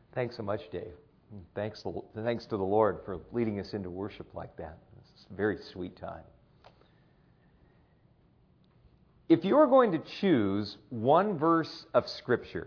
Thanks so much, Dave. Thanks to the Lord for leading us into worship like that. It's a very sweet time. If you are going to choose one verse of Scripture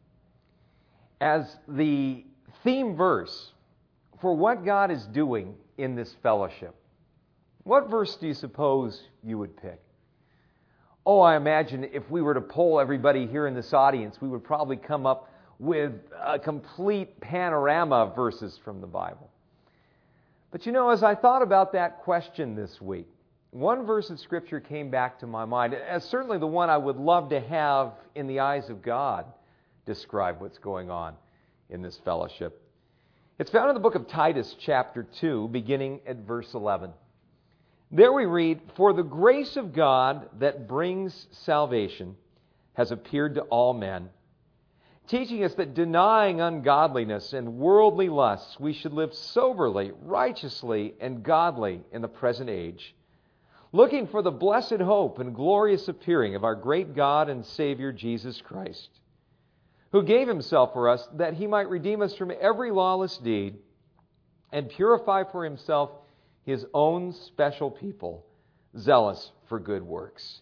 as the theme verse for what God is doing in this fellowship, what verse do you suppose you would pick? Oh, I imagine if we were to poll everybody here in this audience, we would probably come up with a complete panorama of verses from the Bible. But you know, as I thought about that question this week, one verse of Scripture came back to my mind, as certainly the one I would love to have in the eyes of God describe what's going on in this fellowship. It's found in the book of Titus, chapter 2, beginning at verse 11. There we read, "For the grace of God that brings salvation has appeared to all men, teaching us that denying ungodliness and worldly lusts, we should live soberly, righteously, and godly in the present age, looking for the blessed hope and glorious appearing of our great God and Savior Jesus Christ, who gave Himself for us that He might redeem us from every lawless deed and purify for Himself His own special people, zealous for good works."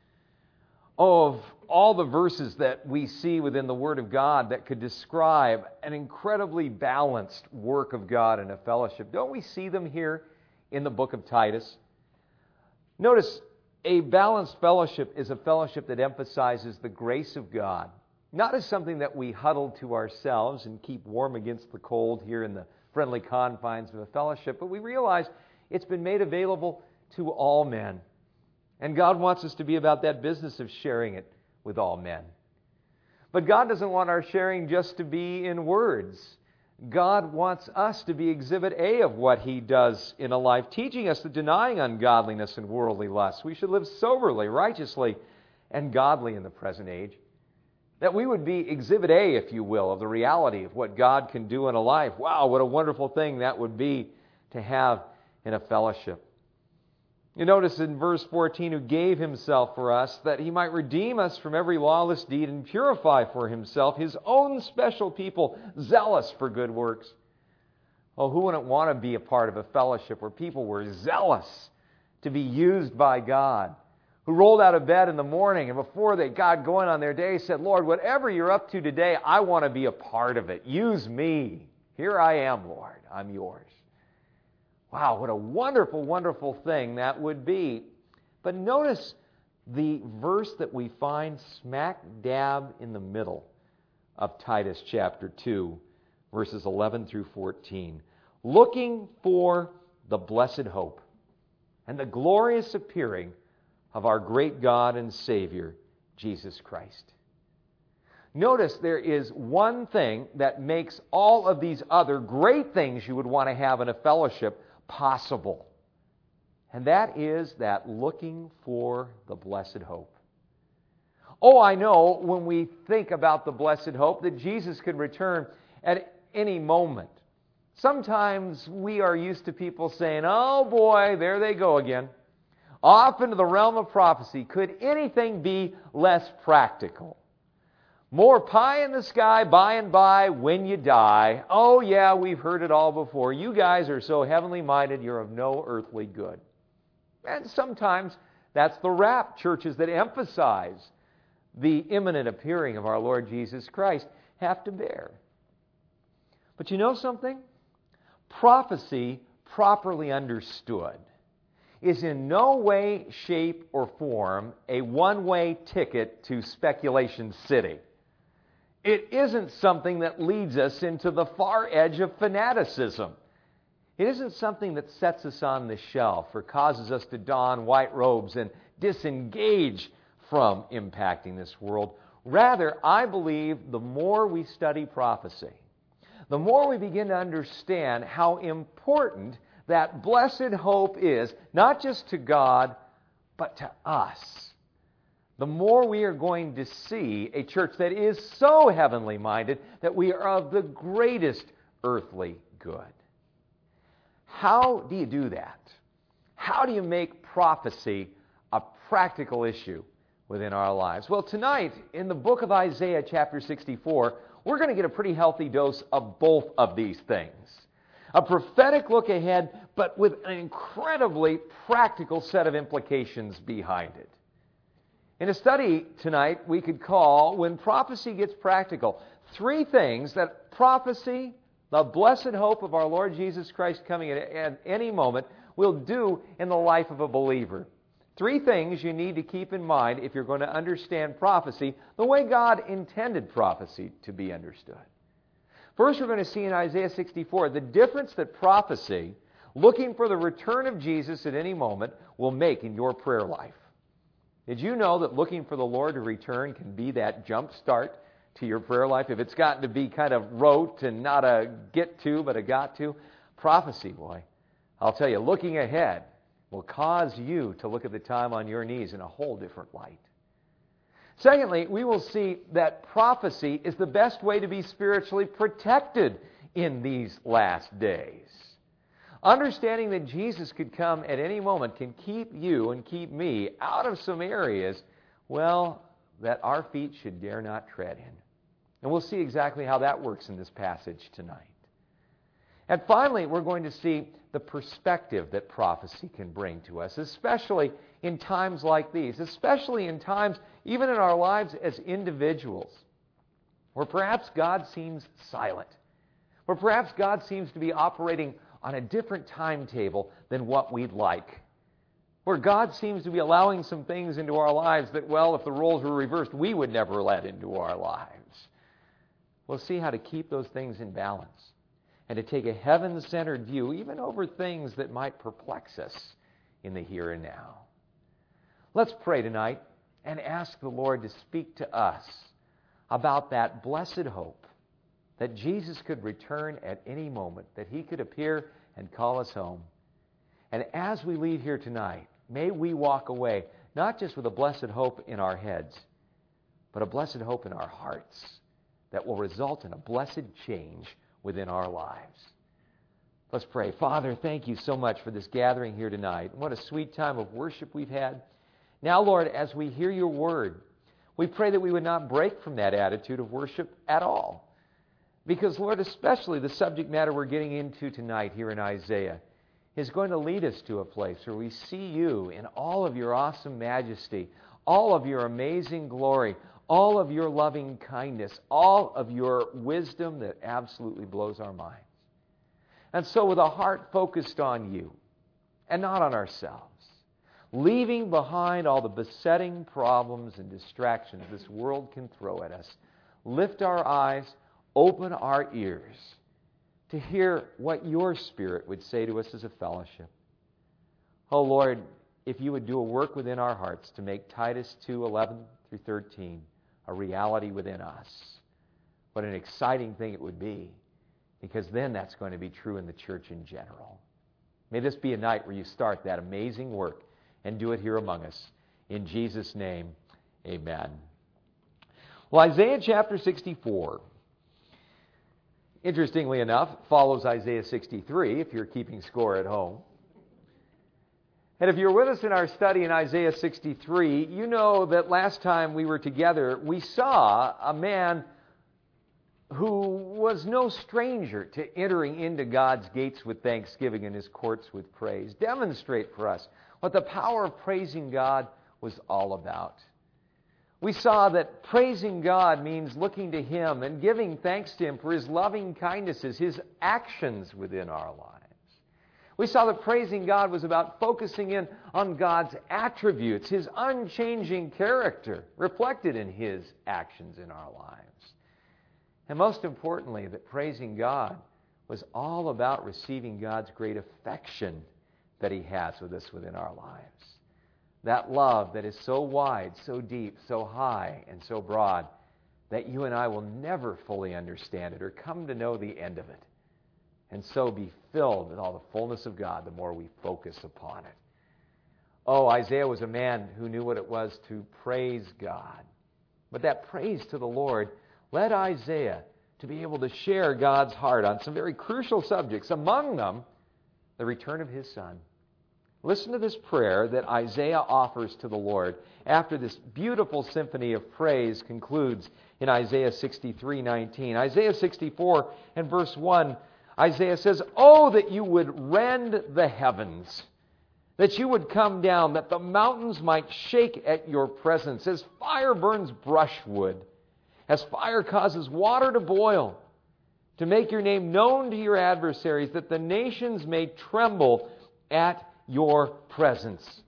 Oh, of all the verses that we see within the Word of God that could describe an incredibly balanced work of God in a fellowship, don't we see them here in the book of Titus? Notice, a balanced fellowship is a fellowship that emphasizes the grace of God, not as something that we huddle to ourselves and keep warm against the cold here in the friendly confines of a fellowship, but we realize it's been made available to all men. And God wants us to be about that business of sharing it with all men. But God doesn't want our sharing just to be in words. God wants us to be exhibit A of what He does in a life, teaching us that denying ungodliness and worldly lusts, we should live soberly, righteously, and godly in the present age. That we would be exhibit A, if you will, of the reality of what God can do in a life. Wow, what a wonderful thing that would be to have in a fellowship. You notice in verse 14, "Who gave Himself for us, that He might redeem us from every lawless deed and purify for Himself His own special people, zealous for good works." Oh, who wouldn't want to be a part of a fellowship where people were zealous to be used by God, who rolled out of bed in the morning and before they got going on their day said, "Lord, whatever You're up to today, I want to be a part of it. Use me. Here I am, Lord. I'm Yours." Wow, what a wonderful, wonderful thing that would be. But notice the verse that we find smack dab in the middle of Titus chapter 2, verses 11 through 14. "Looking for the blessed hope and the glorious appearing of our great God and Savior, Jesus Christ." Notice there is one thing that makes all of these other great things you would want to have in a fellowship possible. And that is that looking for the blessed hope. Oh, I know when we think about the blessed hope that Jesus could return at any moment. Sometimes we are used to people saying, "Oh boy, there they go again. Off into the realm of prophecy. Could anything be less practical? More pie in the sky by and by when you die. Oh yeah, we've heard it all before. You guys are so heavenly minded, you're of no earthly good." And sometimes that's the rap churches that emphasize the imminent appearing of our Lord Jesus Christ have to bear. But you know something? Prophecy, properly understood, is in no way, shape, or form a one-way ticket to Speculation City. It isn't something that leads us into the far edge of fanaticism. It isn't something that sets us on the shelf or causes us to don white robes and disengage from impacting this world. Rather, I believe the more we study prophecy, the more we begin to understand how important that blessed hope is, not just to God, but to us. The more we are going to see a church that is so heavenly minded that we are of the greatest earthly good. How do you do that? How do you make prophecy a practical issue within our lives? Well, tonight, in the book of Isaiah, chapter 64, we're going to get a pretty healthy dose of both of these things. A prophetic look ahead, but with an incredibly practical set of implications behind it. In a study tonight, we could call When Prophecy Gets Practical, 3 things that prophecy, the blessed hope of our Lord Jesus Christ coming at any moment, will do in the life of a believer. 3 things you need to keep in mind if you're going to understand prophecy the way God intended prophecy to be understood. First, we're going to see in Isaiah 64 the difference that prophecy, looking for the return of Jesus at any moment, will make in your prayer life. Did you know that looking for the Lord to return can be that jump start to your prayer life? If it's gotten to be kind of rote and not a get to, but a got to, prophecy, boy, I'll tell you, looking ahead will cause you to look at the time on your knees in a whole different light. Secondly, we will see that prophecy is the best way to be spiritually protected in these last days. Understanding that Jesus could come at any moment can keep you and keep me out of some areas, well, that our feet should dare not tread in. And we'll see exactly how that works in this passage tonight. And finally, we're going to see the perspective that prophecy can bring to us, especially in times like these, especially in times even in our lives as individuals, where perhaps God seems silent, where perhaps God seems to be operating on a different timetable than what we'd like, where God seems to be allowing some things into our lives that, well, if the roles were reversed, we would never let into our lives. We'll see how to keep those things in balance and to take a heaven-centered view even over things that might perplex us in the here and now. Let's pray tonight and ask the Lord to speak to us about that blessed hope that Jesus could return at any moment, that He could appear and call us home. And as we leave here tonight, may we walk away not just with a blessed hope in our heads, but a blessed hope in our hearts that will result in a blessed change within our lives. Let's pray. Father, thank you so much for this gathering here tonight. What a sweet time of worship we've had. Now, Lord, as we hear your word, we pray that we would not break from that attitude of worship at all. Because, Lord, especially the subject matter we're getting into tonight here in Isaiah is going to lead us to a place where we see you in all of your awesome majesty, all of your amazing glory, all of your loving kindness, all of your wisdom that absolutely blows our minds. And so with a heart focused on you and not on ourselves, leaving behind all the besetting problems and distractions this world can throw at us, lift our eyes, open our ears to hear what your Spirit would say to us as a fellowship. Oh Lord, if you would do a work within our hearts to make Titus 2:11 through 13 a reality within us, what an exciting thing it would be, because then that's going to be true in the church in general. May this be a night where you start that amazing work and do it here among us. In Jesus' name, amen. Well, Isaiah chapter 64, interestingly enough, follows Isaiah 63, if you're keeping score at home. And if you're with us in our study in Isaiah 63, you know that last time we were together, we saw a man who was no stranger to entering into God's gates with thanksgiving and His courts with praise, demonstrate for us what the power of praising God was all about. We saw that praising God means looking to Him and giving thanks to Him for His loving kindnesses, His actions within our lives. We saw that praising God was about focusing in on God's attributes, His unchanging character reflected in His actions in our lives. And most importantly, that praising God was all about receiving God's great affection that He has with us within our lives. That love that is so wide, so deep, so high, and so broad that you and I will never fully understand it or come to know the end of it. And so be filled with all the fullness of God the more we focus upon it. Oh, Isaiah was a man who knew what it was to praise God. But that praise to the Lord led Isaiah to be able to share God's heart on some very crucial subjects, among them the return of His Son. Listen to this prayer that Isaiah offers to the Lord after this beautiful symphony of praise concludes in Isaiah 63:19. Isaiah 64 and verse 1, Isaiah says, "Oh, that you would rend the heavens, that you would come down, that the mountains might shake at your presence, as fire burns brushwood, as fire causes water to boil, to make your name known to your adversaries, that the nations may tremble at your presence."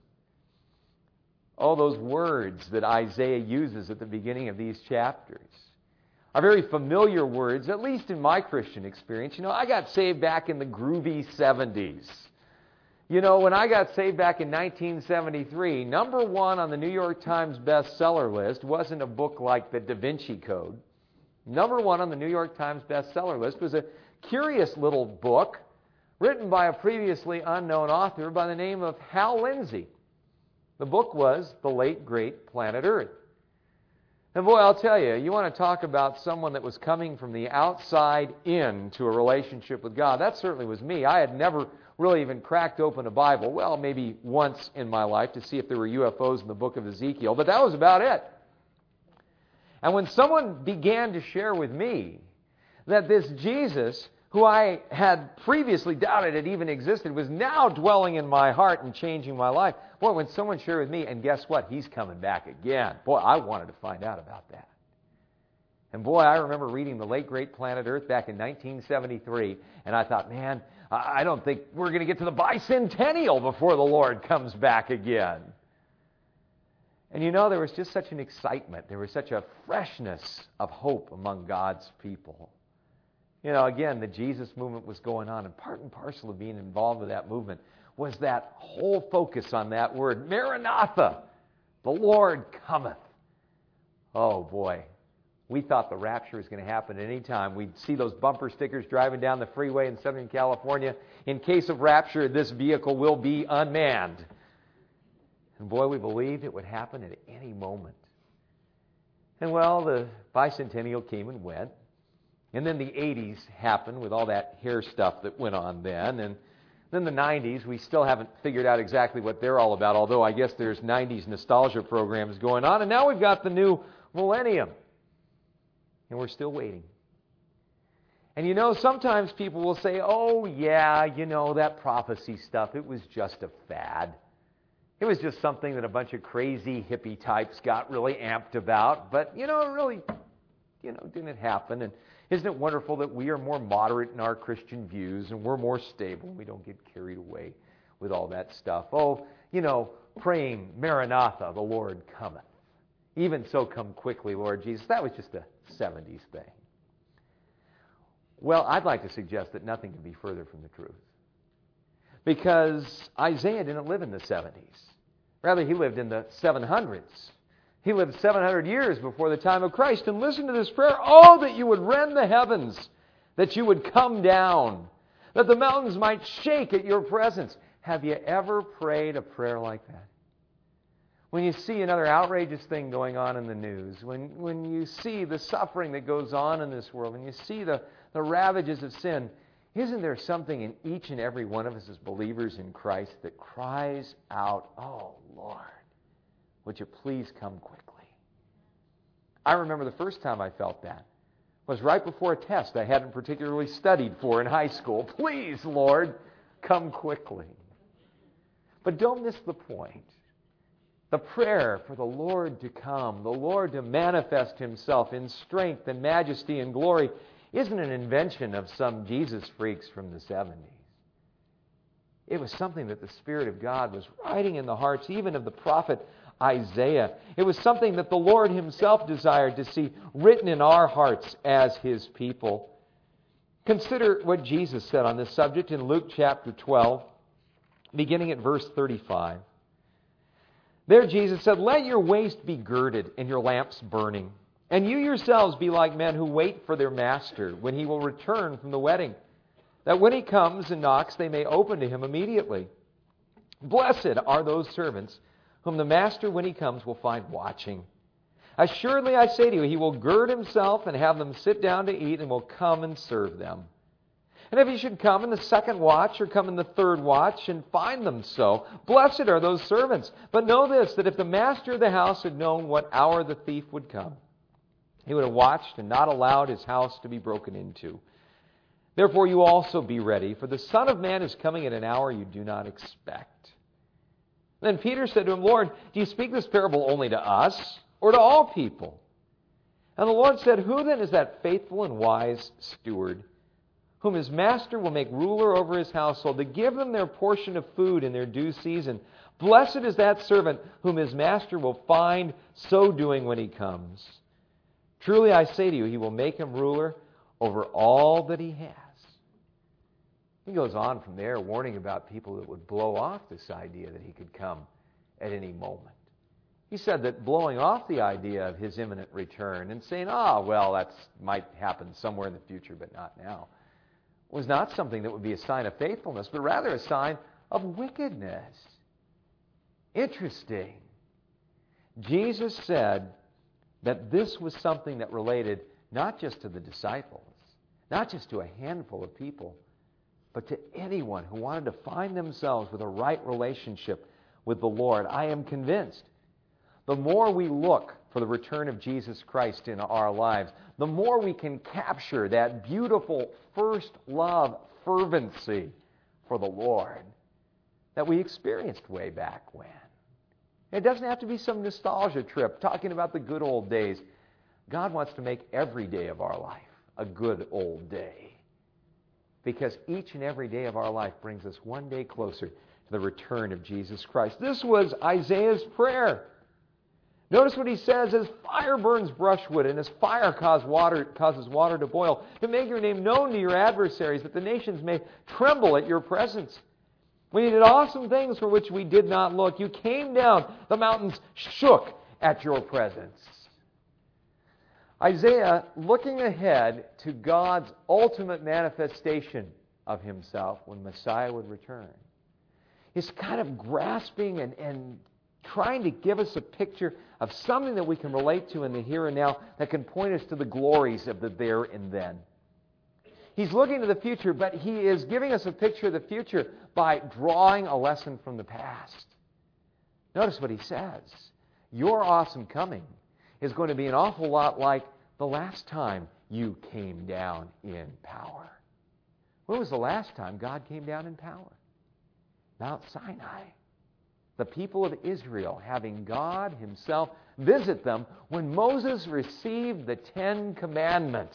Oh, those words that Isaiah uses at the beginning of these chapters are very familiar words, at least in my Christian experience. You know, I got saved back in the groovy 70s. You know, when I got saved back in 1973, number one on the New York Times bestseller list wasn't a book like the Da Vinci Code. Number one on the New York Times bestseller list was a curious little book written by a previously unknown author by the name of Hal Lindsey. The book was The Late Great Planet Earth. And boy, I'll tell you, you want to talk about someone that was coming from the outside into a relationship with God. That certainly was me. I had never really even cracked open a Bible. Well, maybe once in my life to see if there were UFOs in the book of Ezekiel, but that was about it. And when someone began to share with me that this Jesus, who I had previously doubted had even existed, was now dwelling in my heart and changing my life, boy, when someone shared with me, and guess what? He's coming back again. Boy, I wanted to find out about that. And boy, I remember reading The Late Great Planet Earth back in 1973, and I thought, man, I don't think we're going to get to the bicentennial before the Lord comes back again. And you know, there was just such an excitement. There was such a freshness of hope among God's people. You know, again, the Jesus movement was going on, and part and parcel of being involved with that movement was that whole focus on that word, Maranatha, the Lord cometh. Oh, boy. We thought the rapture was going to happen at any time. We'd see those bumper stickers driving down the freeway in Southern California. In case of rapture, this vehicle will be unmanned. And boy, we believed it would happen at any moment. And well, the bicentennial came and went. And then the 80s happened with all that hair stuff that went on then. And then the 90s, we still haven't figured out exactly what they're all about, although I guess there's 90s nostalgia programs going on. And now we've got the new millennium. And we're still waiting. And you know, sometimes people will say, oh yeah, you know, that prophecy stuff, it was just a fad. It was just something that a bunch of crazy hippie types got really amped about. But, you know, it really, didn't happen. And isn't it wonderful that we are more moderate in our Christian views and we're more stable? We don't get carried away with all that stuff. Oh, praying, Maranatha, the Lord cometh. Even so, come quickly, Lord Jesus. That was just a 70s thing. Well, I'd like to suggest that nothing can be further from the truth. Because Isaiah didn't live in the 70s. Rather, he lived in the 700s. He lived 700 years before the time of Christ. And listen to this prayer. Oh, that you would rend the heavens, that you would come down, that the mountains might shake at your presence. Have you ever prayed a prayer like that? When you see another outrageous thing going on in the news, when you see the suffering that goes on in this world, when you see the ravages of sin, isn't there something in each and every one of us as believers in Christ that cries out, oh, Lord, would you please come quickly? I remember the first time I felt that was right before a test I hadn't particularly studied for in high school. Please, Lord, come quickly. But don't miss the point. The prayer for the Lord to come, the Lord to manifest Himself in strength and majesty and glory, isn't an invention of some Jesus freaks from the 70s. It was something that the Spirit of God was writing in the hearts even of the prophet Isaiah. It was something that the Lord Himself desired to see written in our hearts as His people. Consider what Jesus said on this subject in Luke chapter 12, beginning at verse 35. There Jesus said, let your waist be girded and your lamps burning, and you yourselves be like men who wait for their master when he will return from the wedding, that when he comes and knocks, they may open to him immediately. Blessed are those servants whom the master, when he comes, will find watching. Assuredly, I say to you, he will gird himself and have them sit down to eat and will come and serve them. And if he should come in the second watch or come in the third watch and find them so, blessed are those servants. But know this, that if the master of the house had known what hour the thief would come, he would have watched and not allowed his house to be broken into. Therefore you also be ready, for the Son of Man is coming at an hour you do not expect. Then Peter said to him, Lord, do you speak this parable only to us or to all people? And the Lord said, who then is that faithful and wise steward, whom his master will make ruler over his household, to give them their portion of food in their due season? Blessed is that servant whom his master will find so doing when he comes. Truly I say to you, he will make him ruler over all that he has. He goes on from there, warning about people that would blow off this idea that he could come at any moment. He said that blowing off the idea of his imminent return and saying, well, that might happen somewhere in the future, but not now, was not something that would be a sign of faithfulness, but rather a sign of wickedness. Interesting. Jesus said that this was something that related not just to the disciples, not just to a handful of people, but to anyone who wanted to find themselves with a right relationship with the Lord. I am convinced the more we look for the return of Jesus Christ in our lives, the more we can capture that beautiful first love fervency for the Lord that we experienced way back when. It doesn't have to be some nostalgia trip talking about the good old days. God wants to make every day of our life a good old day, because each and every day of our life brings us one day closer to the return of Jesus Christ. This was Isaiah's prayer. Notice what he says, as fire burns brushwood and as fire causes water to boil, to make your name known to your adversaries, that the nations may tremble at your presence. When you did awesome things for which we did not look, you came down, the mountains shook at your presence. Isaiah, looking ahead to God's ultimate manifestation of himself when Messiah would return, is kind of grasping and trying to give us a picture of something that we can relate to in the here and now that can point us to the glories of the there and then. He's looking to the future, but he is giving us a picture of the future by drawing a lesson from the past. Notice what he says. Your awesome coming is going to be an awful lot like the last time you came down in power. When was the last time God came down in power? Mount Sinai. The people of Israel having God himself visit them when Moses received the 10 Commandments.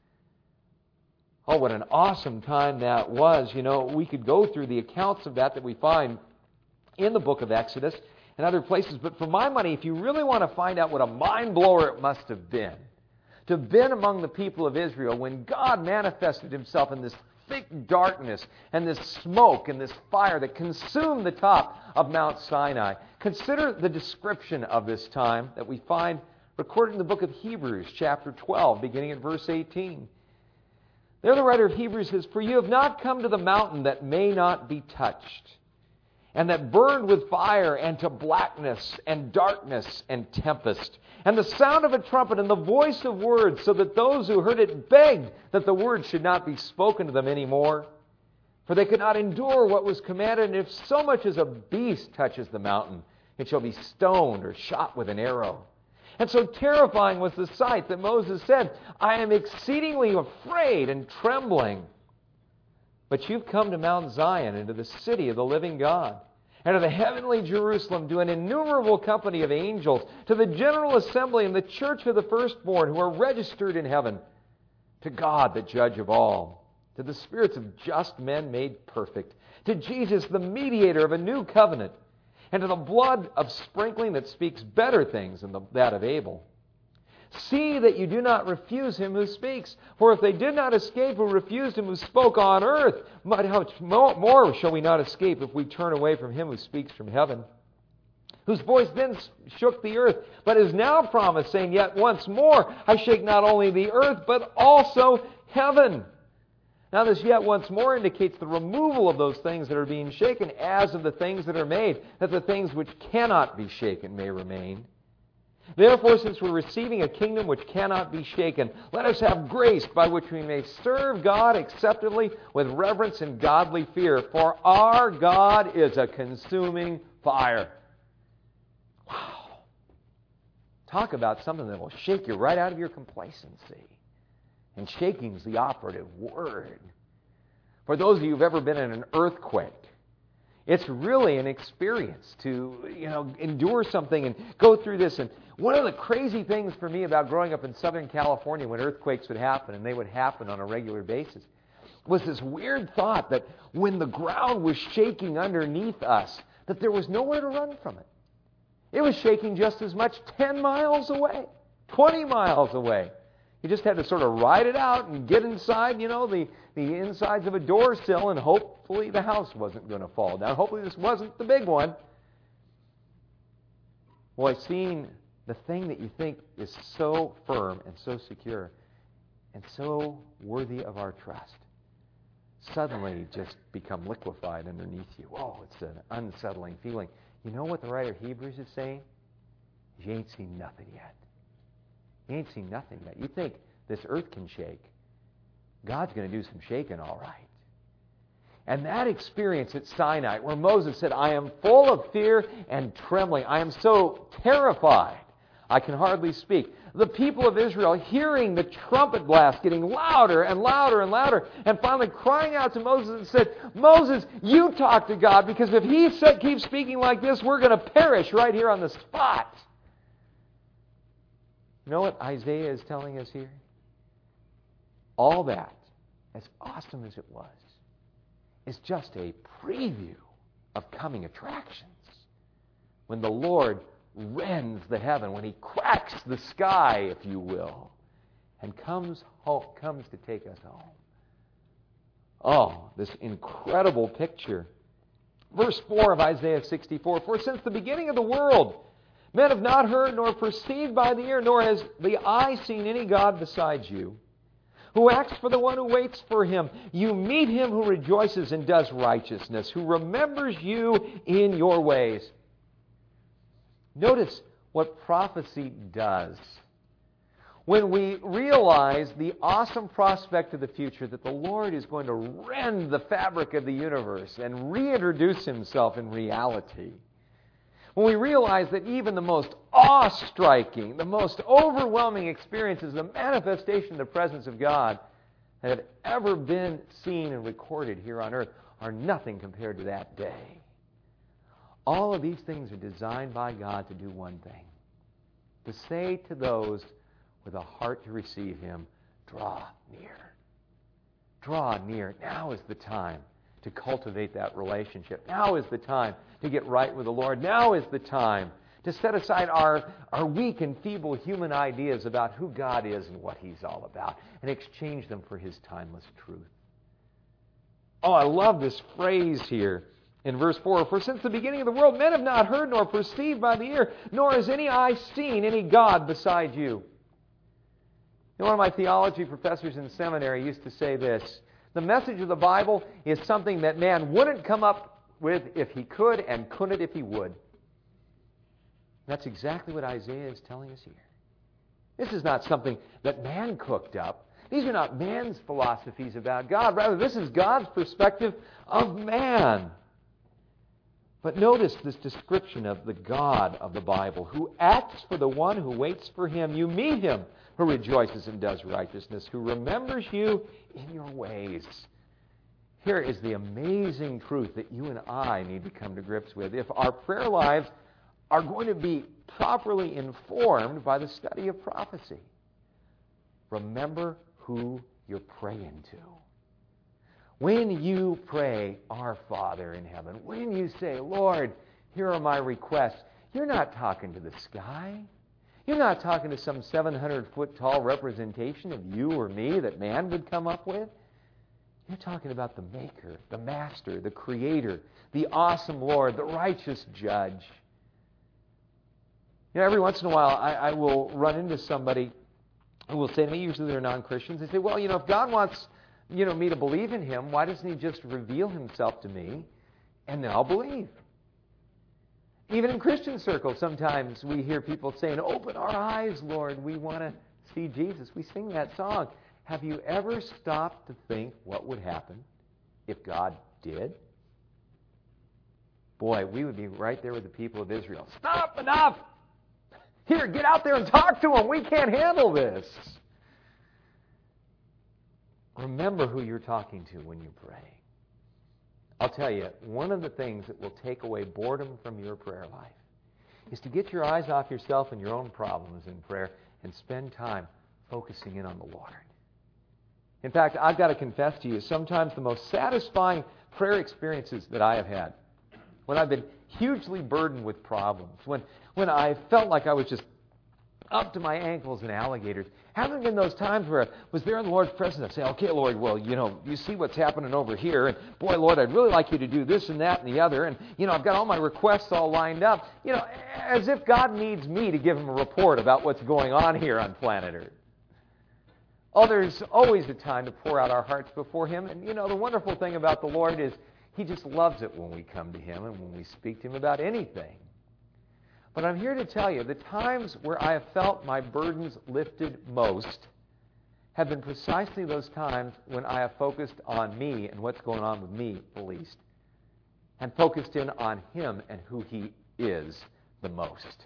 Oh, what an awesome time that was. You know, we could go through the accounts of that we find in the book of Exodus and other places. But for my money, if you really want to find out what a mind blower it must have been to have been among the people of Israel when God manifested himself in this thick darkness and this smoke and this fire that consumed the top of Mount Sinai. Consider the description of this time that we find recorded in the book of Hebrews, chapter 12, beginning at verse 18. There the writer of Hebrews says, for you have not come to the mountain that may not be touched, and that burned with fire, and to blackness and darkness and tempest, and the sound of a trumpet and the voice of words, so that those who heard it begged that the word should not be spoken to them anymore. For they could not endure what was commanded, and if so much as a beast touches the mountain, it shall be stoned or shot with an arrow. And so terrifying was the sight that Moses said, I am exceedingly afraid and trembling. But you've come to Mount Zion and to the city of the living God, and to the heavenly Jerusalem, to an innumerable company of angels, to the general assembly and the church of the firstborn who are registered in heaven, to God, the judge of all, to the spirits of just men made perfect, to Jesus, the mediator of a new covenant, and to the blood of sprinkling that speaks better things than that of Abel. See that you do not refuse him who speaks. For if they did not escape who refused him who spoke on earth, how much more shall we not escape if we turn away from him who speaks from heaven? Whose voice then shook the earth, but is now promised, saying, yet once more I shake not only the earth, but also heaven. Now this yet once more indicates the removal of those things that are being shaken, as of the things that are made, that the things which cannot be shaken may remain. Therefore, since we're receiving a kingdom which cannot be shaken, let us have grace by which we may serve God acceptably with reverence and godly fear. For our God is a consuming fire. Wow. Talk about something that will shake you right out of your complacency. And shaking is the operative word. For those of you who've ever been in an earthquake, it's really an experience to, endure something and go through this. And one of the crazy things for me about growing up in Southern California when earthquakes would happen, and they would happen on a regular basis, was this weird thought that when the ground was shaking underneath us, that there was nowhere to run from it. It was shaking just as much 10 miles away, 20 miles away. You just had to sort of ride it out and get inside, the insides of a door sill, and hopefully the house wasn't going to fall down. Hopefully this wasn't the big one. Boy, seeing the thing that you think is so firm and so secure and so worthy of our trust suddenly just become liquefied underneath you. Oh, it's an unsettling feeling. You know what the writer of Hebrews is saying? You ain't seen nothing yet. You ain't seen nothing yet. You think this earth can shake. God's going to do some shaking, all right. And that experience at Sinai, where Moses said, I am full of fear and trembling. I am so terrified, I can hardly speak. The people of Israel hearing the trumpet blast getting louder and louder and louder, and finally crying out to Moses and said, Moses, you talk to God, because if he keeps speaking like this, we're going to perish right here on the spot. You know what Isaiah is telling us here? All that, as awesome as it was, is just a preview of coming attractions. When the Lord rends the heaven, when he cracks the sky, if you will, and comes to take us home. Oh, this incredible picture. Verse 4 of Isaiah 64, For since the beginning of the world, men have not heard nor perceived by the ear, nor has the eye seen any God besides you, who acts for the one who waits for him. You meet him who rejoices and does righteousness, who remembers you in your ways. Notice what prophecy does. When we realize the awesome prospect of the future that the Lord is going to rend the fabric of the universe and reintroduce himself in reality, when we realize that even the most awe-striking, the most overwhelming experiences, the manifestation of the presence of God that have ever been seen and recorded here on earth are nothing compared to that day. All of these things are designed by God to do one thing: to say to those with a heart to receive him, draw near. Draw near. Now is the time to cultivate that relationship. Now is the time to get right with the Lord. Now is the time to set aside our weak and feeble human ideas about who God is and what he's all about, and exchange them for his timeless truth. Oh, I love this phrase here in verse 4. For since the beginning of the world, men have not heard nor perceived by the ear, nor has any eye seen any God beside you. One of my theology professors in seminary used to say this: the message of the Bible is something that man wouldn't come up with if he could, and couldn't if he would. That's exactly what Isaiah is telling us here. This is not something that man cooked up. These are not man's philosophies about God. Rather, this is God's perspective of man. But notice this description of the God of the Bible, who acts for the one who waits for him. You meet him who rejoices and does righteousness, who remembers you in your ways. Here is the amazing truth that you and I need to come to grips with. If our prayer lives are going to be properly informed by the study of prophecy, remember who you're praying to. When you pray, Our Father in heaven, when you say, Lord, here are my requests, you're not talking to the sky. You're not talking to some 700-foot tall representation of you or me that man would come up with. You're talking about the Maker, the Master, the Creator, the awesome Lord, the righteous Judge. Every once in a while, I will run into somebody who will say to me, usually they're non-Christians, they say, well, if God wants me to believe in him, why doesn't he just reveal himself to me and then I'll believe? Even in Christian circles, sometimes we hear people saying, "Open our eyes, Lord. We want to see Jesus." We sing that song. Have you ever stopped to think what would happen if God did? Boy, we would be right there with the people of Israel. Stop, enough! Here, get out there and talk to them. We can't handle this. Remember who you're talking to when you pray. I'll tell you, one of the things that will take away boredom from your prayer life is to get your eyes off yourself and your own problems in prayer and spend time focusing in on the Lord. In fact, I've got to confess to you, sometimes the most satisfying prayer experiences that I have had, when I've been hugely burdened with problems, when I felt like I was just up to my ankles in alligators, haven't been those times where I was there in the Lord's presence. I say, "Okay, Lord, well, you see what's happening over here, and boy, Lord, I'd really like you to do this and that and the other, and, I've got all my requests all lined up," as if God needs me to give him a report about what's going on here on planet Earth. Oh, there's always a time to pour out our hearts before him, and, the wonderful thing about the Lord is he just loves it when we come to him and when we speak to him about anything. But I'm here to tell you, the times where I have felt my burdens lifted most have been precisely those times when I have focused on me and what's going on with me the least, and focused in on him and who he is the most.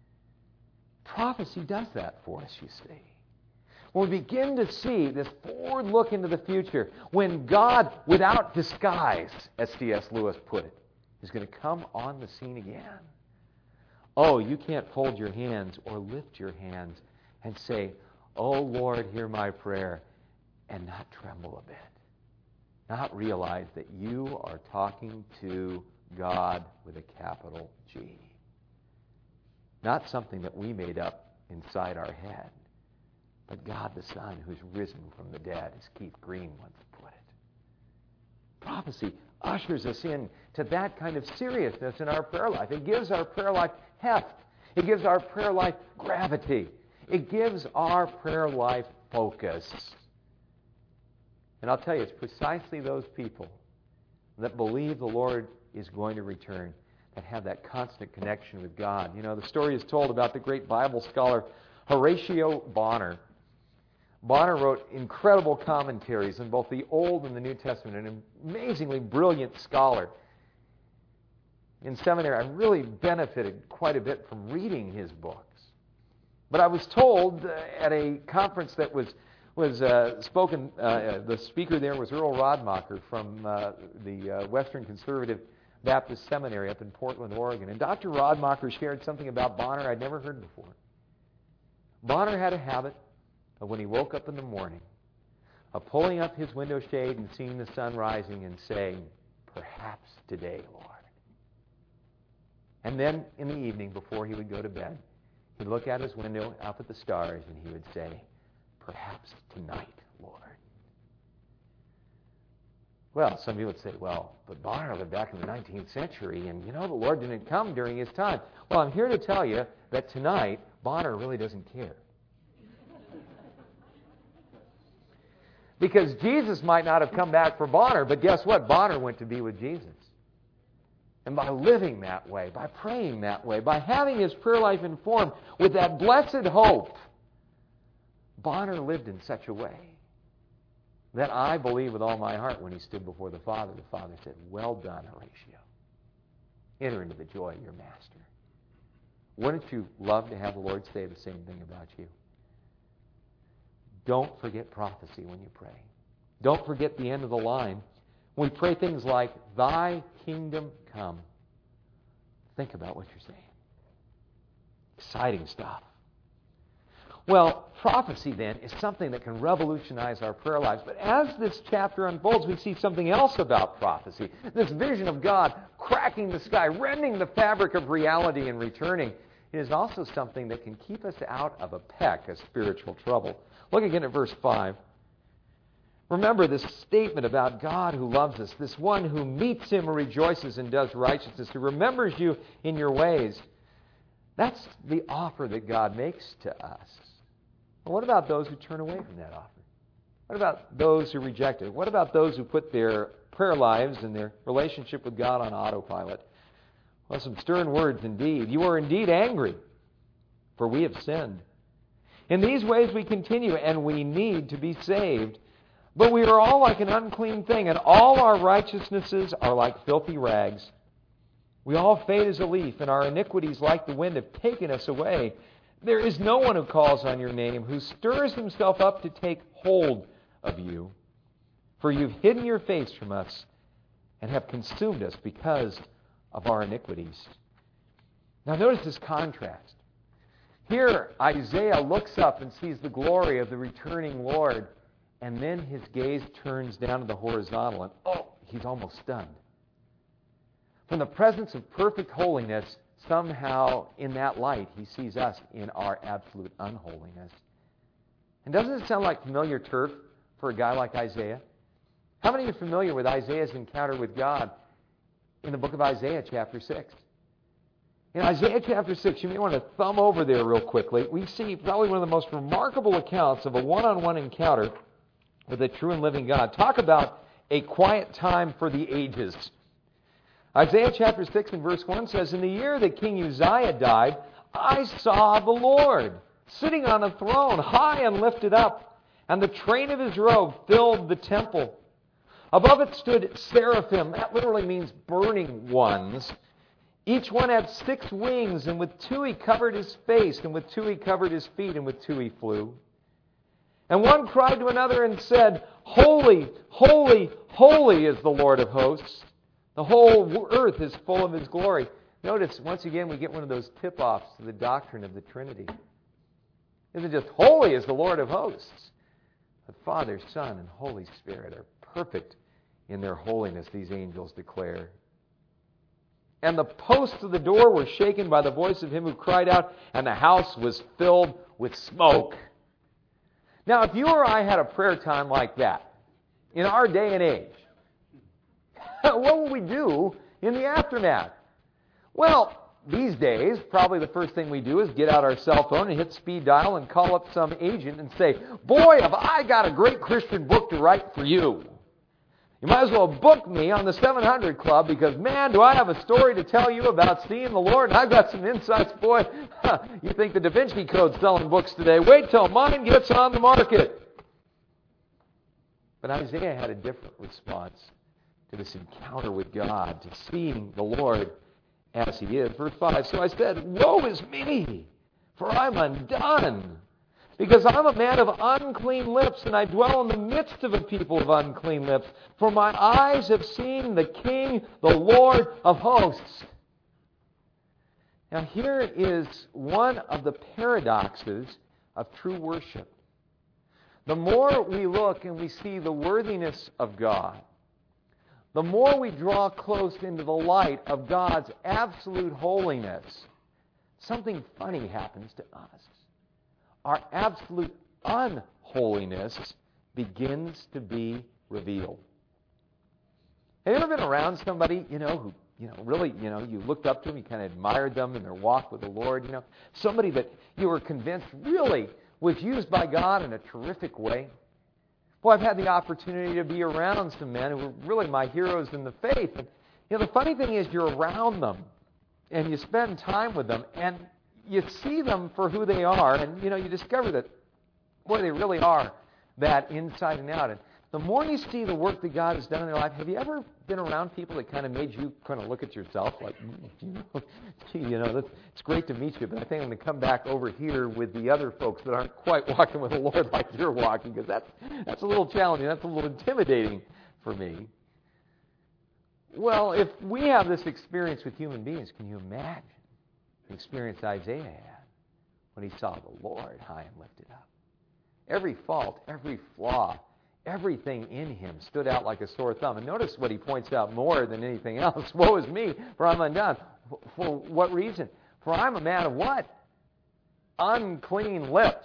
Prophecy does that for us, you see. When we begin to see this forward look into the future, when God, without disguise, as C.S. Lewis put it, is going to come on the scene again. Oh, you can't fold your hands or lift your hands and say, "Oh, Lord, hear my prayer," and not tremble a bit. Not realize that you are talking to God with a capital G. Not something that we made up inside our head, but God the Son who's risen from the dead, as Keith Green once put it. Prophecy ushers us in to that kind of seriousness in our prayer life. It gives our prayer life heft. It gives our prayer life gravity. It gives our prayer life focus. And I'll tell you, it's precisely those people that believe the Lord is going to return that have that constant connection with God. The story is told about the great Bible scholar Horatio Bonner. Bonner wrote incredible commentaries in both the Old and the New Testament, an amazingly brilliant scholar. In seminary, I really benefited quite a bit from reading his books. But I was told at a conference that was spoken, the speaker there was Earl Rodmacher from the Western Conservative Baptist Seminary up in Portland, Oregon. And Dr. Rodmacher shared something about Bonner I'd never heard before. Bonner had a habit of, when he woke up in the morning, of pulling up his window shade and seeing the sun rising and saying, "Perhaps today, Lord." And then in the evening, before he would go to bed, he'd look out his window up at the stars and he would say, "Perhaps tonight, Lord." Well, some people would say, "Well, but Bonner lived back in the 19th century, and the Lord didn't come during his time." Well, I'm here to tell you that tonight, Bonner really doesn't care. Because Jesus might not have come back for Bonner, but guess what? Bonner went to be with Jesus. And by living that way, by praying that way, by having his prayer life informed with that blessed hope, Bonner lived in such a way that I believe with all my heart when he stood before the Father said, "Well done, Horatio. Enter into the joy of your master." Wouldn't you love to have the Lord say the same thing about you? Don't forget prophecy when you pray. Don't forget the end of the line. When we pray things like, "Thy kingdom come," think about what you're saying. Exciting stuff. Well, prophecy then is something that can revolutionize our prayer lives. But as this chapter unfolds, we see something else about prophecy. This vision of God cracking the sky, rending the fabric of reality and returning. It is also something that can keep us out of a peck of spiritual trouble. Look again at verse 5. Remember this statement about God who loves us, this one who meets him and rejoices and does righteousness, who remembers you in your ways. That's the offer that God makes to us. Well, what about those who turn away from that offer? What about those who reject it? What about those who put their prayer lives and their relationship with God on autopilot? Well, some stern words indeed. You are indeed angry, for we have sinned. In these ways we continue, and we need to be saved. But we are all like an unclean thing, and all our righteousnesses are like filthy rags. We all fade as a leaf, and our iniquities like the wind have taken us away. There is no one who calls on your name, who stirs himself up to take hold of you. For you've hidden your face from us and have consumed us because of our iniquities. Now notice this contrast. Here Isaiah looks up and sees the glory of the returning Lord, and then his gaze turns down to the horizontal, and he's almost stunned. From the presence of perfect holiness, somehow in that light he sees us in our absolute unholiness. And doesn't it sound like familiar turf for a guy like Isaiah? How many are familiar with Isaiah's encounter with God in the book of Isaiah chapter 6? In Isaiah chapter 6, you may want to thumb over there real quickly. We see probably one of the most remarkable accounts of a one-on-one encounter with a true and living God. Talk about a quiet time for the ages. Isaiah chapter 6 and verse 1 says, "In the year that King Uzziah died, I saw the Lord sitting on a throne, high and lifted up, and the train of his robe filled the temple. Above it stood seraphim." That literally means burning ones. "Each one had 6 wings, and with 2 he covered his face, and with 2 he covered his feet, and with 2 he flew. And one cried to another and said, 'Holy, holy, holy is the Lord of hosts. The whole earth is full of his glory.'" Notice, once again, we get one of those tip-offs to the doctrine of the Trinity. It isn't just holy is the Lord of hosts. The Father, Son, and Holy Spirit are perfect in their holiness, these angels declare. "And the posts of the door were shaken by the voice of him who cried out, and the house was filled with smoke." Now, if you or I had a prayer time like that, in our day and age, what would we do in the aftermath? Well, these days, probably the first thing we do is get out our cell phone and hit speed dial and call up some agent and say, "Boy, have I got a great Christian book to write for you. You might as well book me on the 700 Club because, man, do I have a story to tell you about seeing the Lord, and I've got some insights, boy. You think the Da Vinci Code's selling books today. Wait till mine gets on the market." But Isaiah had a different response to this encounter with God, to seeing the Lord as he is. Verse 5, "So I said, Woe is me, for I'm undone, because I'm a man of unclean lips, and I dwell in the midst of a people of unclean lips. For my eyes have seen the King, the Lord of hosts." Now here is one of the paradoxes of true worship. The more we look and we see the worthiness of God, the more we draw close into the light of God's absolute holiness, something funny happens to us. Our absolute unholiness begins to be revealed. Have you ever been around somebody, who, really, you looked up to them, you kind of admired them in their walk with the Lord, somebody that you were convinced really was used by God in a terrific way? Well, I've had the opportunity to be around some men who were really my heroes in the faith. And, the funny thing is you're around them, and you spend time with them, and you see them for who they are, and, you discover that, boy, they really are that inside and out. And the more you see the work that God has done in their life, have you ever been around people that kind of made you kind of look at yourself like, it's great to meet you, but I think I'm going to come back over here with the other folks that aren't quite walking with the Lord like you're walking, because that's a little challenging, that's a little intimidating for me. Well, if we have this experience with human beings, can you imagine the experience Isaiah had when he saw the Lord high and lifted up? Every fault, every flaw, everything in him stood out like a sore thumb. And notice what he points out more than anything else. "Woe is me, for I'm undone." For what reason? For I'm a man of what? Unclean lips.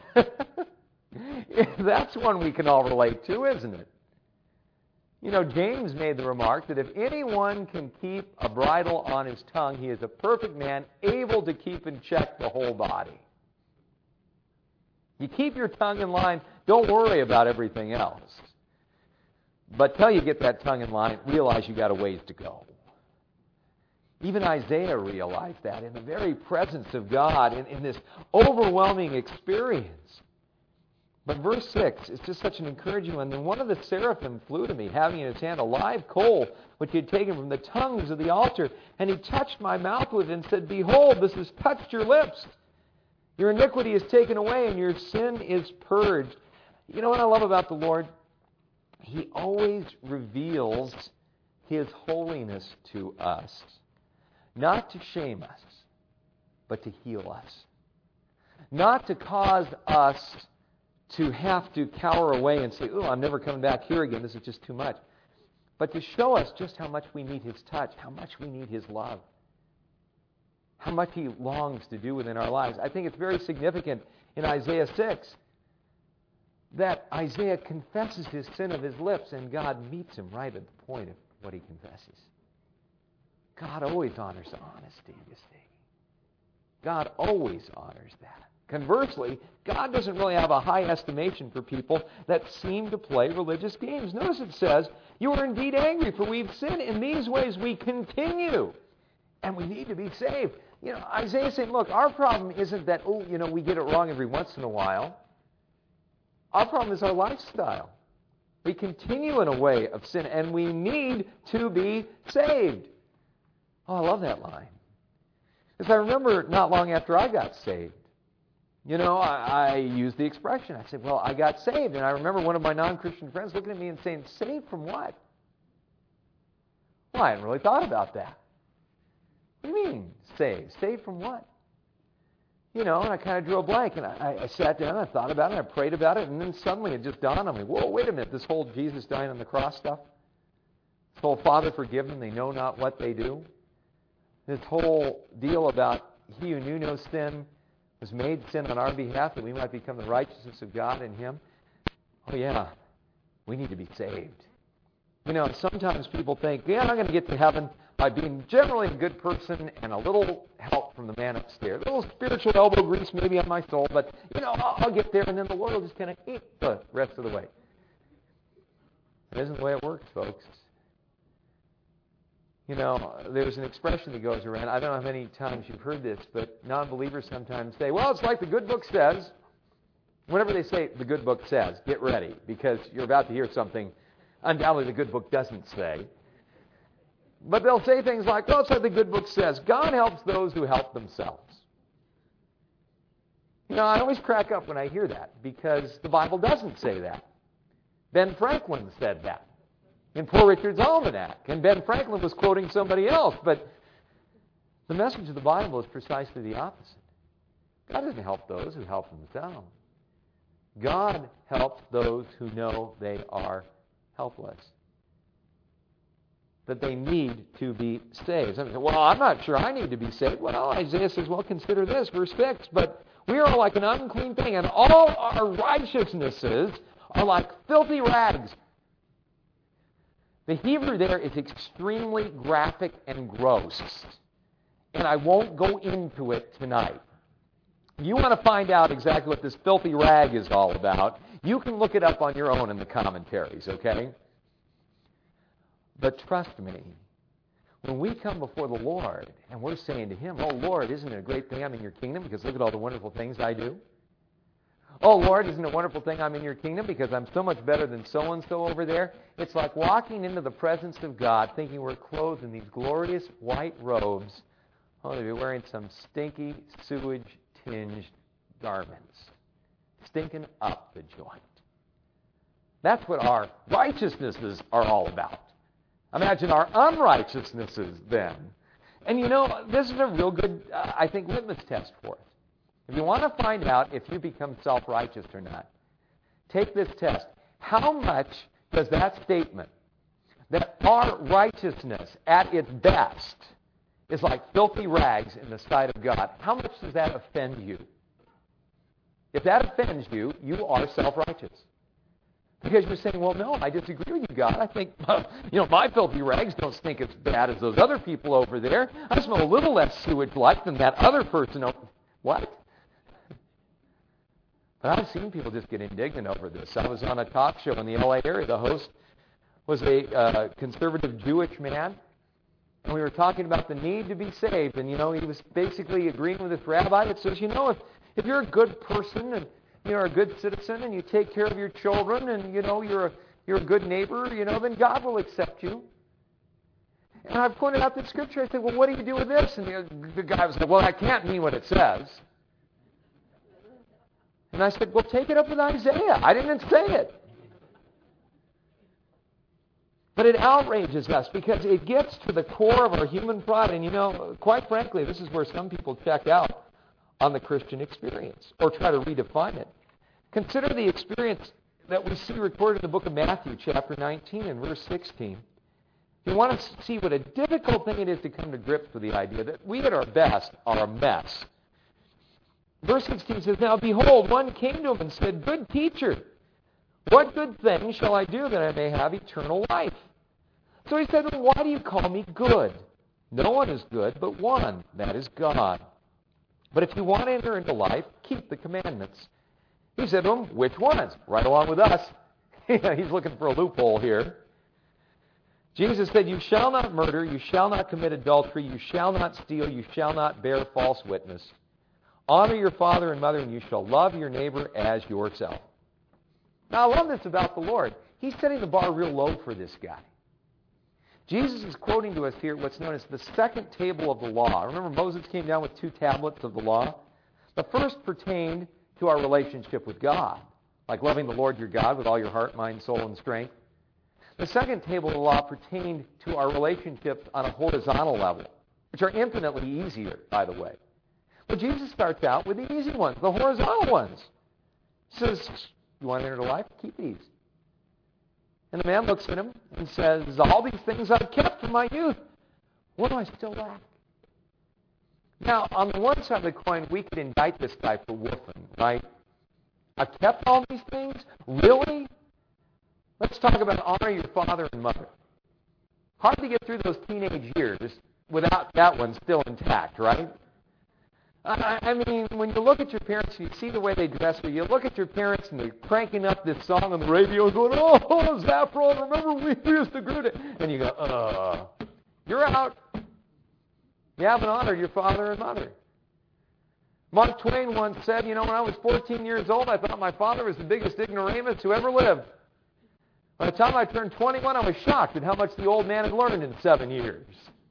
That's one we can all relate to, isn't it? James made the remark that if anyone can keep a bridle on his tongue, he is a perfect man, able to keep in check the whole body. You keep your tongue in line, don't worry about everything else. But till you get that tongue in line, realize you got a ways to go. Even Isaiah realized that in the very presence of God, in this overwhelming experience. But verse 6 is just such an encouraging one. Then one of the seraphim flew to me, having in his hand a live coal, which he had taken from the tongues of the altar. And he touched my mouth with it and said, Behold, this has touched your lips. Your iniquity is taken away and your sin is purged. You know what I love about the Lord? He always reveals His holiness to us. Not to shame us, but to heal us. Not to cause us to have to cower away and say, oh, I'm never coming back here again. This is just too much. But to show us just how much we need His touch, how much we need His love, how much He longs to do within our lives. I think it's very significant in Isaiah 6 that Isaiah confesses his sin of his lips, and God meets him right at the point of what he confesses. God always honors honesty, you see. God always honors that. Conversely, God doesn't really have a high estimation for people that seem to play religious games. Notice it says, you are indeed angry, for we've sinned. In these ways we continue, and we need to be saved. You know, Isaiah's saying, look, our problem isn't that, we get it wrong every once in a while. Our problem is our lifestyle. We continue in a way of sin, and we need to be saved. Oh, I love that line. Because I remember not long after I got saved, I used the expression. I said, well, I got saved. And I remember one of my non-Christian friends looking at me and saying, saved from what? Well, I hadn't really thought about that. What do you mean, saved? Saved from what? And I kind of drew a blank. And I sat down and I thought about it. And I prayed about it. And then suddenly it just dawned on me, whoa, wait a minute. This whole Jesus dying on the cross stuff. This whole Father forgive them, they know not what they do. This whole deal about He who knew no sin was made sin on our behalf that we might become the righteousness of God in Him. Oh yeah, we need to be saved. Sometimes people think, I'm going to get to heaven by being generally a good person and a little help from the man upstairs. A little spiritual elbow grease maybe on my soul, but, I'll get there and then the Lord will just kind of eat the rest of the way. That isn't the way it works, folks. There's an expression that goes around. I don't know how many times you've heard this, but non-believers sometimes say, well, it's like the good book says. Whenever they say the good book says, get ready, because you're about to hear something undoubtedly the good book doesn't say. But they'll say things like, well, it's like the good book says. God helps those who help themselves. I always crack up when I hear that, because the Bible doesn't say that. Ben Franklin said that in Poor Richard's Almanac. And Ben Franklin was quoting somebody else. But the message of the Bible is precisely the opposite. God doesn't help those who help themselves. God helps those who know they are helpless. That they need to be saved. Some say, well, I'm not sure I need to be saved. Well, Isaiah says, well, consider this, verse 6. But we are like an unclean thing, and all our righteousnesses are like filthy rags. The Hebrew there is extremely graphic and gross. And I won't go into it tonight. If you want to find out exactly what this filthy rag is all about, you can look it up on your own in the commentaries, okay? But trust me, when we come before the Lord and we're saying to Him, oh, Lord, isn't it a great thing I'm in your kingdom because look at all the wonderful things I do? Oh, Lord, isn't it a wonderful thing I'm in your kingdom because I'm so much better than so-and-so over there? It's like walking into the presence of God thinking we're clothed in these glorious white robes, only to be wearing some stinky, sewage-tinged garments, stinking up the joint. That's what our righteousnesses are all about. Imagine our unrighteousnesses then. And this is a real good, I think, litmus test for us. If you want to find out if you become self-righteous or not, take this test. How much does that statement, that our righteousness at its best is like filthy rags in the sight of God, how much does that offend you? If that offends you, you are self-righteous. Because you're saying, well, no, I disagree with you, God. I think, my filthy rags don't stink as bad as those other people over there. I smell a little less sewage-like than that other person over. What? But I've seen people just get indignant over this. I was on a talk show in the L.A. area. The host was a conservative Jewish man. And we were talking about the need to be saved. And, he was basically agreeing with this rabbi that says, if you're a good person and you're a good citizen and you take care of your children and, you're a good neighbor, then God will accept you. And I pointed out the scripture. I said, well, what do you do with this? And the guy was like, well, that can't mean what it says. And I said, well, take it up with Isaiah. I didn't say it. But it outrages us because it gets to the core of our human pride. And, quite frankly, this is where some people check out on the Christian experience or try to redefine it. Consider the experience that we see recorded in the book of Matthew, chapter 19 and verse 16. If you want to see what a difficult thing it is to come to grips with the idea that we at our best are a mess. Verse 16 says, now behold, one came to him and said, good teacher, what good thing shall I do that I may have eternal life? So he said, well, why do you call me good? No one is good but one, that is God. But if you want to enter into life, keep the commandments. He said to him, which ones? Right along with us. He's looking for a loophole here. Jesus said, you shall not murder, you shall not commit adultery, you shall not steal, you shall not bear false witness. Honor your father and mother, and you shall love your neighbor as yourself. Now, I love this about the Lord. He's setting the bar real low for this guy. Jesus is quoting to us here what's known as the second table of the law. Remember, Moses came down with 2 tablets of the law? The first pertained to our relationship with God, like loving the Lord your God with all your heart, mind, soul, and strength. The second table of the law pertained to our relationships on a horizontal level, which are infinitely easier, by the way. But Jesus starts out with the easy ones, the horizontal ones. He says, you want to enter life? Keep these. And the man looks at him and says, all these things I've kept from my youth. What do I still lack? Now, on the one side of the coin, we could indict this guy for woofing, right? I've kept all these things? Really? Let's talk about honor your father and mother. Hard to get through those teenage years without that one still intact, right? I mean, when you look at your parents, you see the way they dress, or you look at your parents and they're cranking up this song on the radio and going, oh, Zaffron, remember we used to groot it. And you go, you're out. You haven't honored your father and mother. Mark Twain once said, when I was 14 years old, I thought my father was the biggest ignoramus who ever lived. By the time I turned 21, I was shocked at how much the old man had learned in 7 years.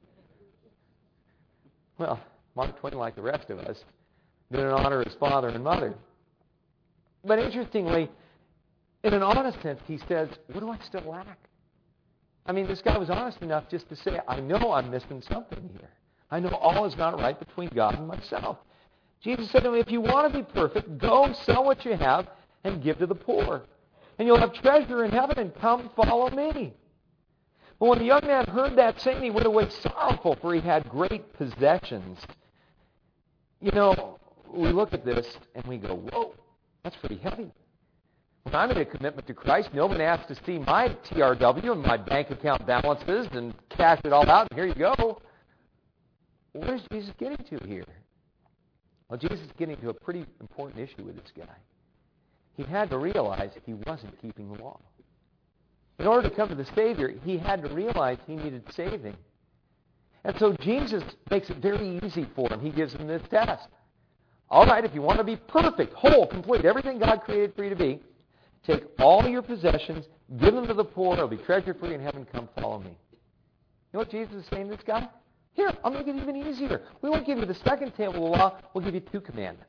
Well, Mark Twain, like the rest of us, didn't honor his father and mother. But interestingly, in an honest sense, he says, what do I still lack? I mean, this guy was honest enough just to say, I know I'm missing something here. I know all is not right between God and myself. Jesus said to him, if you want to be perfect, go sell what you have and give to the poor. And you'll have treasure in heaven, and come follow me. But when the young man heard that saying, he went away sorrowful, for he had great possessions. We look at this and we go, whoa, that's pretty heavy. When I made a commitment to Christ, no one asked to see my TRW and my bank account balances and cash it all out, and here you go. What is Jesus getting to here? Well, Jesus is getting to a pretty important issue with this guy. He had to realize he wasn't keeping the law. In order to come to the Savior, he had to realize he needed saving. And so Jesus makes it very easy for him. He gives him this test. All right, if you want to be perfect, whole, complete, everything God created for you to be, take all your possessions, give them to the poor, it'll be treasured for you in heaven, come follow me. You know what Jesus is saying to this guy? Here, I'll make it even easier. We won't give you the second table of the law, we'll give you 2 commandments.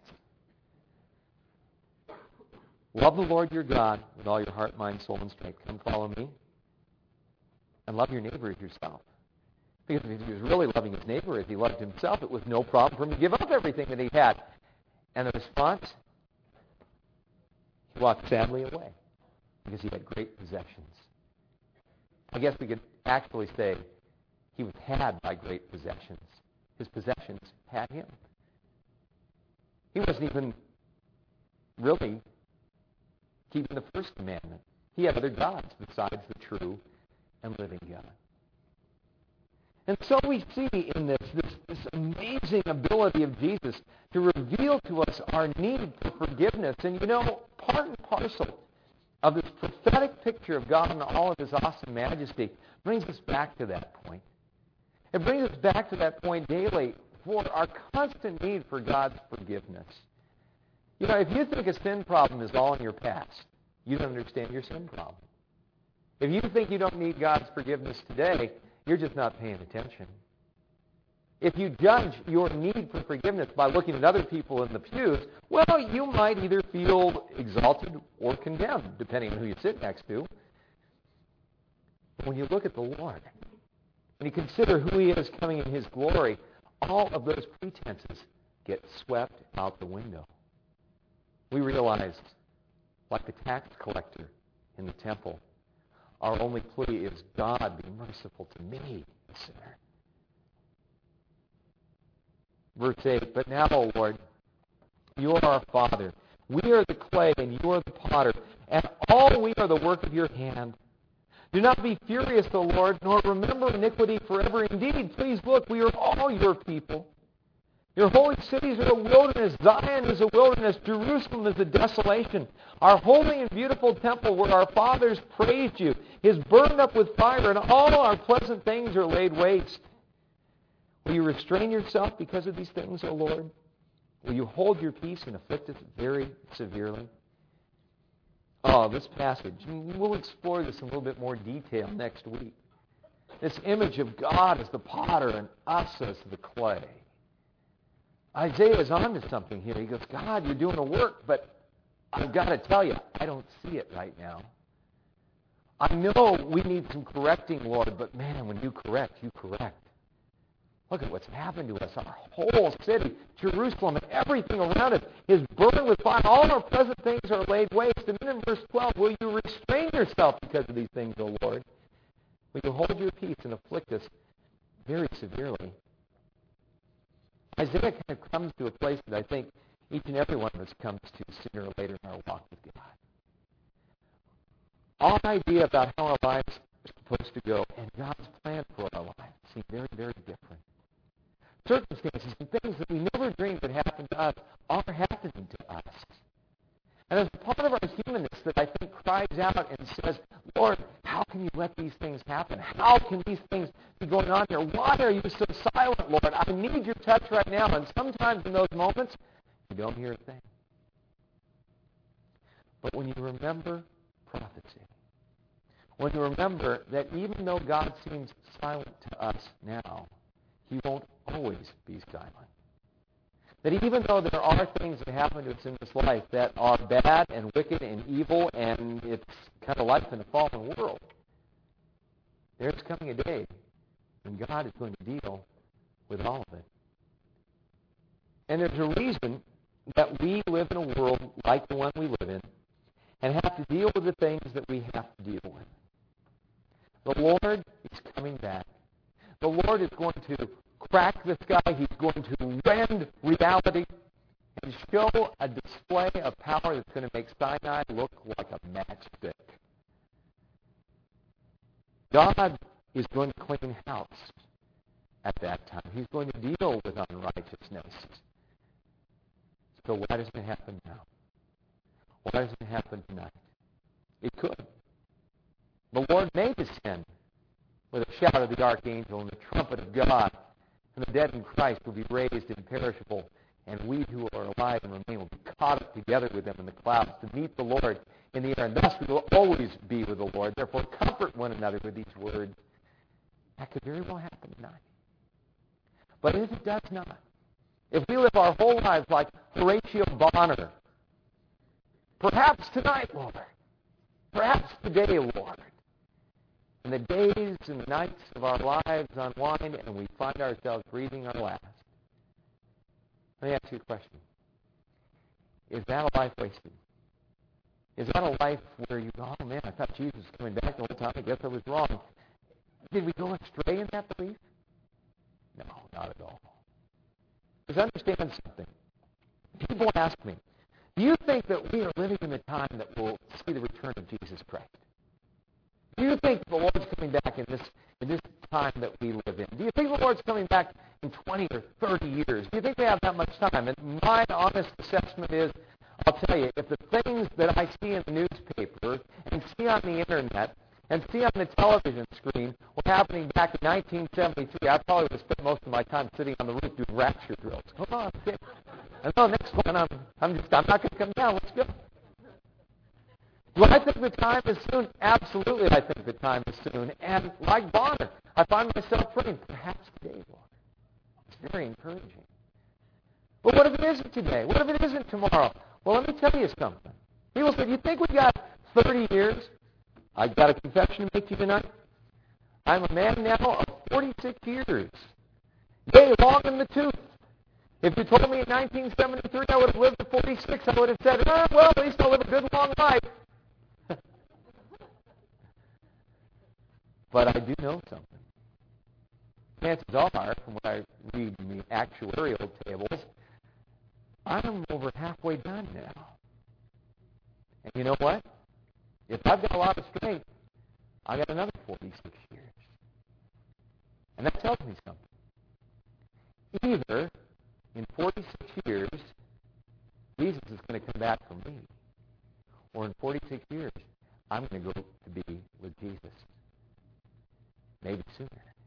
Love the Lord your God with all your heart, mind, soul, and strength. Come follow me. And love your neighbor as yourself. Because if he was really loving his neighbor as he loved himself, it was no problem for him to give up everything that he had. And the response? He walked sadly away because he had great possessions. I guess we could actually say he was had by great possessions. His possessions had him. He wasn't even really keeping the first commandment. He had other gods besides the true and living God. And so we see in this amazing ability of Jesus to reveal to us our need for forgiveness. And part and parcel of this prophetic picture of God in all of his awesome majesty brings us back to that point. It brings us back to that point daily for our constant need for God's forgiveness. You know, if you think a sin problem is all in your past, you don't understand your sin problem. If you think you don't need God's forgiveness today, you're just not paying attention. If you judge your need for forgiveness by looking at other people in the pews, well, you might either feel exalted or condemned, depending on who you sit next to. But when you look at the Lord, when you consider who He is coming in His glory, all of those pretenses get swept out the window. We realize, like the tax collector in the temple, our only plea is, God, be merciful to me, a sinner. Verse 8, but now, O Lord, you are our Father. We are the clay, and you are the potter, and all we are the work of your hand. Do not be furious, O Lord, nor remember iniquity forever. Indeed, please look, we are all your people. Your holy cities are a wilderness. Zion is a wilderness. Jerusalem is a desolation. Our holy and beautiful temple where our fathers praised you is burned up with fire, and all our pleasant things are laid waste. Will you restrain yourself because of these things, O Lord? Will you hold your peace and afflict us very severely? Oh, this passage, we'll explore this in a little bit more detail next week. This image of God as the potter and us as the clay. Isaiah is on to something here. He goes, God, you're doing a work, but I've got to tell you, I don't see it right now. I know we need some correcting, Lord, but man, when you correct, you correct. Look at what's happened to us. Our whole city, Jerusalem, and everything around us is burned with fire. All our pleasant things are laid waste. And then in verse 12, will you restrain yourself because of these things, O Lord? Will you hold your peace and afflict us very severely? Isaiah kind of comes to a place that I think each and every one of us comes to sooner or later in our walk with God. Our idea about how our lives are supposed to go and God's plan for our lives seem very, very different. Circumstances and things that we never dreamed would happen to us are happening to us. And as part of our humanness that I think cries out and says, Lord, how can you let these things happen? How can these things be going on here? Why are you so silent, Lord? I need your touch right now. And sometimes in those moments, you don't hear a thing. But when you remember prophecy, when you remember that even though God seems silent to us now, He won't always be silent. That even though there are things that happen to us in this life that are bad and wicked and evil, and it's kind of life in a fallen world, there's coming a day when God is going to deal with all of it. And there's a reason that we live in a world like the one we live in and have to deal with the things that we have to deal with. The Lord is coming back. The Lord is going to crack the sky. He's going to rend reality and show a display of power that's going to make Sinai look like a matchstick. God is going to clean house at that time. He's going to deal with unrighteousness. So why doesn't it happen now? Why doesn't it happen tonight? It could. The Lord may descend with a shout of the archangel and the trumpet of God, and the dead in Christ will be raised imperishable, and we who are alive and remain will be caught up together with them in the clouds to meet the Lord in the air. And thus we will always be with the Lord. Therefore, comfort one another with these words. That could very well happen tonight. But if it does not, if we live our whole lives like Horatio Bonner, perhaps tonight, Lord, perhaps today, Lord, and the days and the nights of our lives unwind and we find ourselves breathing our last. Let me ask you a question. Is that a life wasted? Is that a life where you go, oh man, I thought Jesus was coming back the whole time. I guess I was wrong. Did we go astray in that belief? No, not at all. Because understand something. People ask me, do you think that we are living in the time that we'll see the return of Jesus Christ? Do you think the Lord's coming back in this time that we live in? Do you think the Lord's coming back in 20 or 30 years? Do you think we have that much time? And my honest assessment is, I'll tell you, if the things that I see in the newspaper and see on the internet and see on the television screen what's happening back in 1973, I probably would have spent most of my time sitting on the roof doing rapture drills. Come on, kid. I know, next one, I'm not going to come down. Let's go. Do I think the time is soon? Absolutely, I think the time is soon. And like Bonner, I find myself praying, perhaps today, Lord. It's very encouraging. But what if it isn't today? What if it isn't tomorrow? Well, let me tell you something. People say, you think we got 30 years? I've got a confession to make to you tonight. I'm a man now of 46 years. Yea, long in the tooth. If you told me in 1973 I would have lived to 46, I would have said, well, at least I'll live a good long life. But I do know something. Chances are, from what I read in the actuarial tables, I'm over halfway done now. And you know what? If I've got a lot of strength, I got another 46 years. And that tells me something. Either in 46 years, Jesus is going to come back for me, or in 46 years, I'm going to go to be with Jesus. Maybe sooner.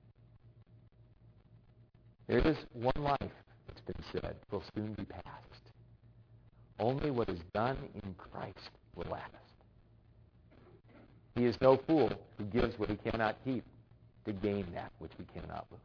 There is one life, it's been said, will soon be past. Only what is done in Christ will last. He is no fool who gives what he cannot keep to gain that which he cannot lose.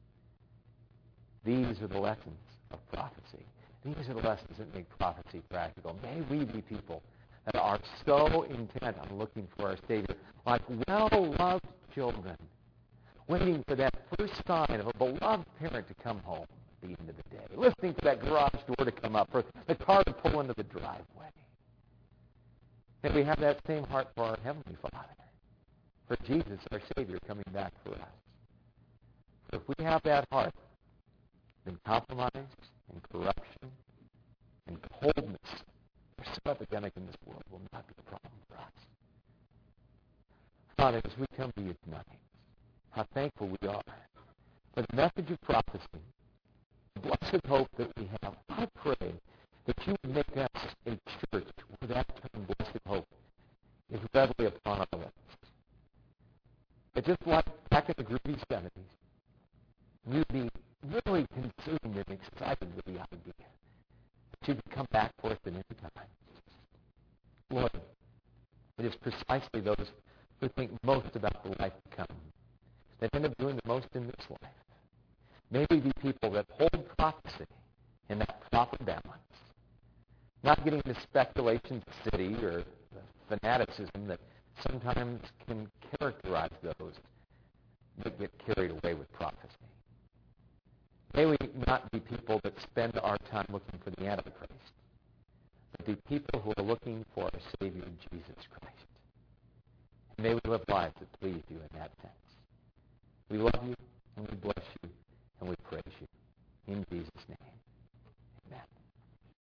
These are the lessons of prophecy. These are the lessons that make prophecy practical. May we be people that are so intent on looking for our Savior, like well-loved children, waiting for that first sign of a beloved parent to come home at the end of the day, listening for that garage door to come up, for the car to pull into the driveway. May we have that same heart for our Heavenly Father, for Jesus, our Savior, coming back for us. For if we have that heart, then compromise and corruption and coldness are so epidemic in this world will not be a problem for us. Father, as we come to you tonight, how thankful we are for the message of prophecy, the blessed hope that we have. I pray that you would make us a church where that term, blessed hope, is readily upon our lips. That just like back in the groovy 70s, we'd be really consumed and excited with the idea that you would come back for us at any time. Lord, it is precisely those who think most about the life to come that end up doing the most in this life. May we be people that hold prophecy in that proper balance, not getting into speculations of city or the fanaticism that sometimes can characterize those that get carried away with prophecy. May we not be people that spend our time looking for the Antichrist, but be people who are looking for our Savior, Jesus Christ. And may we live lives that please you in that sense. We love you, and we bless you, and we praise you. In Jesus' name.